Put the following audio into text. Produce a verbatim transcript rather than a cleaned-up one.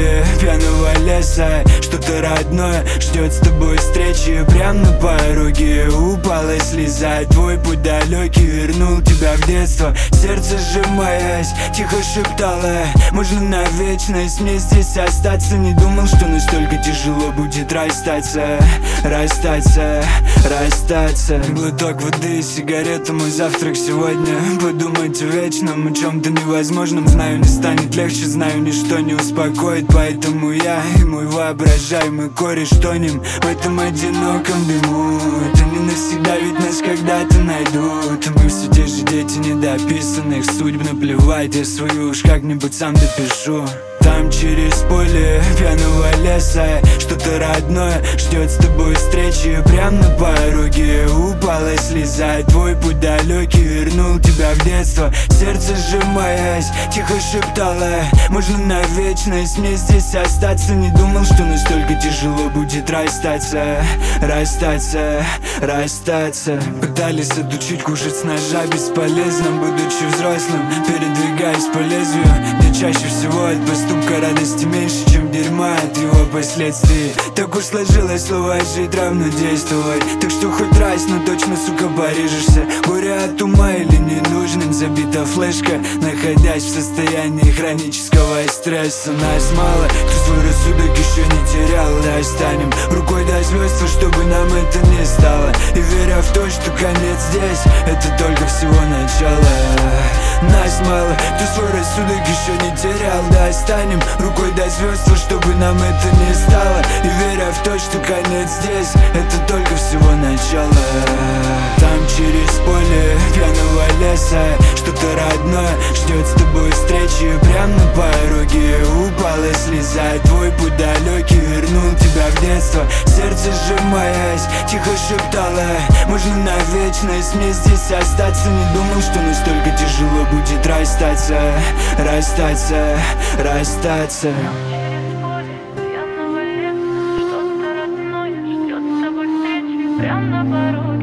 поле пьяного леса. Что-то родное ждет с тобой встречи. Прям на пороге упала слеза. Твой путь далекий вернул тебя в детство. Сердце сжимаясь, тихо шептало: можно на вечность мне здесь остаться. Не думал, что настолько тяжело будет расстаться. Расстаться, расстаться. Глоток воды и сигарета, мой завтрак сегодня. Подумать о вечном, о чем-то невозможном. Знаю, не станет легче, знаю, ничто не успокоит. Поэтому я и мой воображаемый кореш тонем в этом одиноком дыму. Это не навсегда, ведь нас когда-то найдут. Мы все те же дети недописанных судьб. Наплевать, я свою уж как-нибудь сам допишу. Там через поле пьяного леса что-то родное ждет с тобой встречи. Прям на пороге упала слеза. Твой путь далекий вернул тебя в детство. Сердце сжимаясь, тихо шептало: можно на вечность мне здесь остаться. Не думал, что настолько тяжело будет расстаться. Расстаться, расстаться. Пытались отучить кушать с ножа бесполезно. Будучи взрослым, передвигаясь по лезвию, где чаще всего от поступка радости меньше, чем дерьма от его последствий. Так уж сложилось, слово жить равно действовать. Так что хоть раз, но точно, сука, порежешься. Горе от ума или ненужным забита флешка, находясь в состоянии хронического стресса. Нас мало, кто свой рассудок еще не терял. Достанем рукой до звезд, чтобы нам это не стало. И веря в то, что конец здесь, это только всего начало. Нас мало, кто свой рассудок еще не терял. Достанем рукой до звезд, чтобы нам это не стало. И веря в то, что конец здесь, это только всего начало. Там через поле пьяного леса что-то родное ждет с тобой встречи. Прям на пороге упала слеза. Твой путь далекий вернул тебя в детство. Сердце сжимаясь, тихо шептало: можно на вечность мне здесь остаться. Не думал, что настолько тяжело будет расстаться. Расстаться, расстаться. Прям на порог